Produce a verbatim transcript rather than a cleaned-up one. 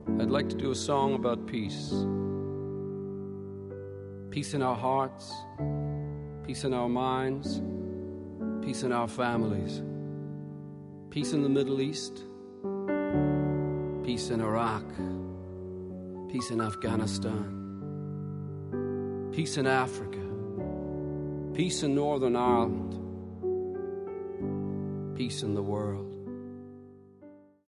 I'd like to do a song about peace. Peace in our hearts, peace in our minds, peace in our families, peace in the Middle East, peace in Iraq, peace in Afghanistan, peace in Africa, peace in Northern Ireland, peace in the world.